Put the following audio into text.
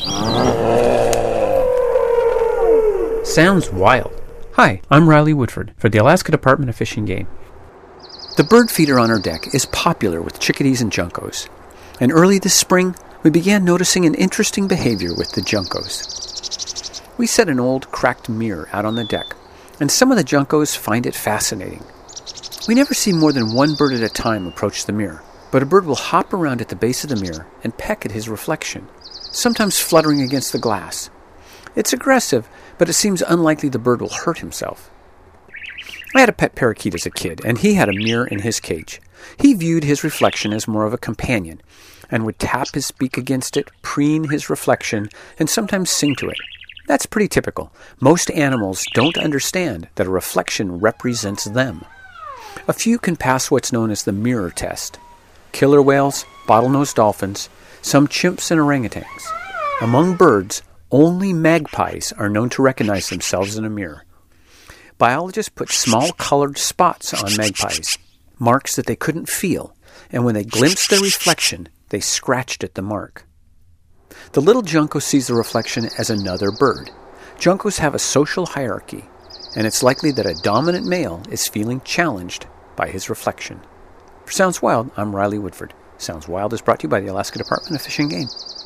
Sounds wild. Hi, I'm Riley Woodford for the Alaska Department of Fish and Game. The bird feeder on our deck is popular with chickadees and juncos, and early this spring we began noticing an interesting behavior with the juncos. We set an old cracked mirror out on the deck, and some of the juncos find it fascinating. We never see more than one bird at a time approach the mirror, but a bird will hop around at the base of the mirror and peck at his reflection, sometimes fluttering against the glass. It's aggressive, but it seems unlikely the bird will hurt himself. I had a pet parakeet as a kid, and he had a mirror in his cage. He viewed his reflection as more of a companion, and would tap his beak against it, preen his reflection, and sometimes sing to it. That's pretty typical. Most animals don't understand that a reflection represents them. A few can pass what's known as the mirror test. Killer whales, bottlenose dolphins, some chimps and orangutans. Among birds, only magpies are known to recognize themselves in a mirror. Biologists put small colored spots on magpies, marks that they couldn't feel, and when they glimpsed their reflection, they scratched at the mark. The little junco sees the reflection as another bird. Juncos have a social hierarchy, and it's likely that a dominant male is feeling challenged by his reflection. For Sounds Wild, I'm Riley Woodford. Sounds Wild is brought to you by the Alaska Department of Fish and Game.